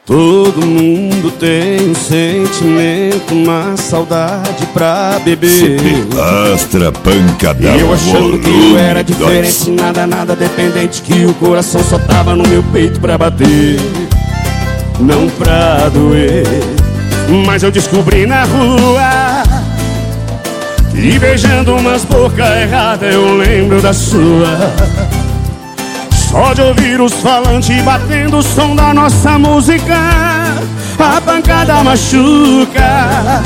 Todo mundo tem um sentimento, uma saudade pra beber. Astra, pancadão. E eu achando que eu era diferente, nada dependente, que o coração só tava no meu peito pra bater, não pra doer. Mas eu descobri na rua que beijando umas bocas erradas eu lembro da sua. Só de ouvir os falantes batendo o som da nossa música, a pancada machuca.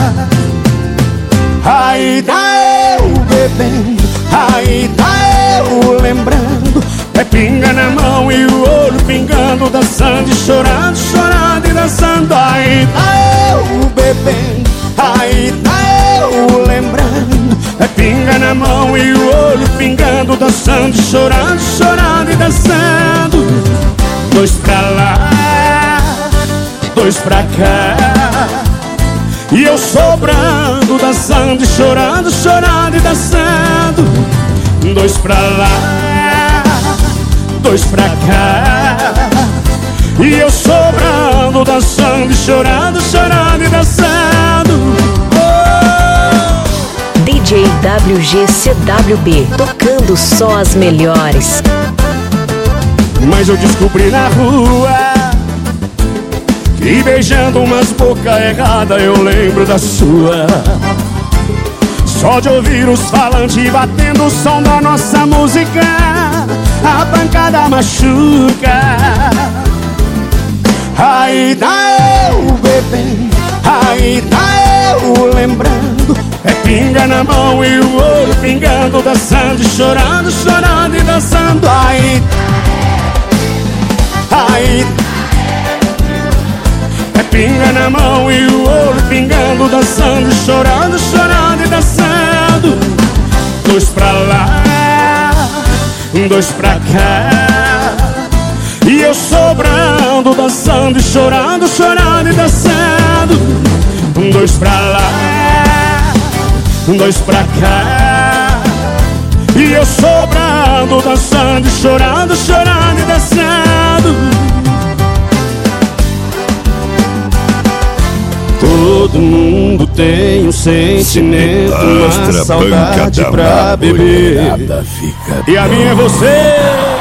Aí tá eu bebendo, aí tá eu lembrando. É pinga na mão e o olho pingando, dançando e chorando, chorando e dançando. Aí tá eu bebendo, aí tá eu lembrando. É pinga na mão e o olho pingando, dançando, chorando, chorando e dançando. Dois pra lá, dois pra cá, e eu sobrando, dançando e chorando, chorando e dançando. Dois pra lá, dois pra cá, e eu sobrando, dançando e chorando, chorando e dançando. DJ WGCWB, tocando só as melhores. Mas eu descobri na rua que beijando umas bocas erradas eu lembro da sua. Só de ouvir os falantes batendo o som da nossa música, a pancada machuca. Aí tá eu bebendo, aí tá eu lembrando. É pinga na mão e o olho pingando, dançando e chorando, chorando e dançando. Aí é pinga na mão e o olho pingando, dançando e chorando, chorando e dançando. Dois pra lá, dois pra cá, e eu sobrando, dançando e chorando, chorando e dançando. Dois pra lá, dois pra cá, e eu sobrando, dançando e chorando, chorando e dançando. Todo mundo tem um sentimento, uma saudade pra beber, e a minha é você.